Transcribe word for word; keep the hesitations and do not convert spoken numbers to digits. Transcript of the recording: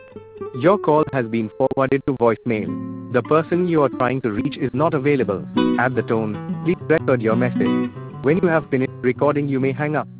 Your call has been forwarded to voicemail. The person you are trying to reach is not available. At the tone, please record your message. When you have finished recording, you may hang up.